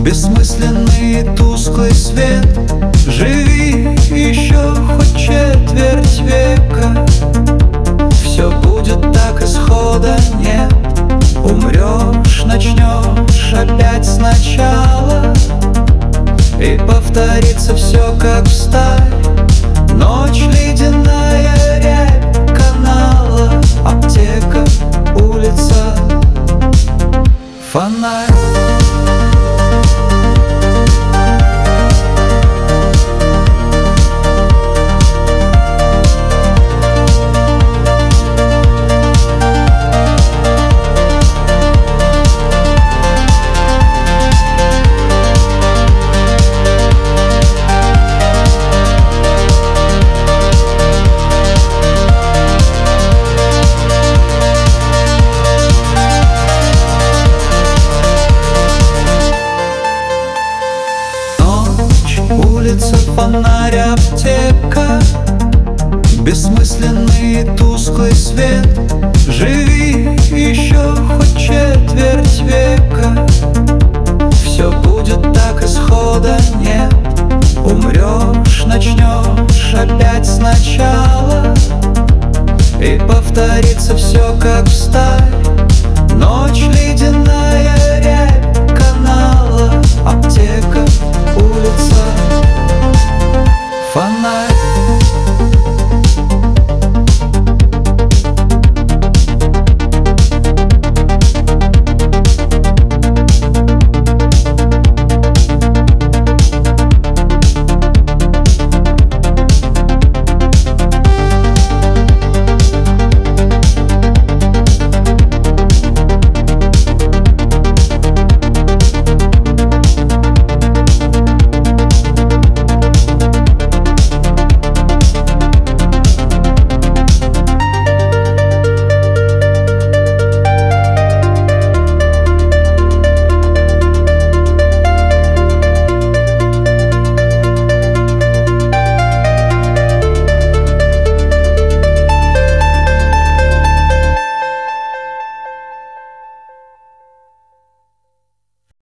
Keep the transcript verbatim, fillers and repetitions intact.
бессмысленный тусклый свет. Живи еще хоть четверть века, все будет так, исхода нет. Умрешь, начнешь опять сначала, и повторится все как встарь. Ночь ледяная, рябь канала, аптека, улица, фонарь. Улица, фонарь, аптека, бессмысленный тусклый свет. Живи еще хоть четверть века, все будет так, исхода нет. Умрешь, начнешь опять сначала, и повторится все как встарь. Ночь ледяная, рябь канала, аптека, улица, фонарь.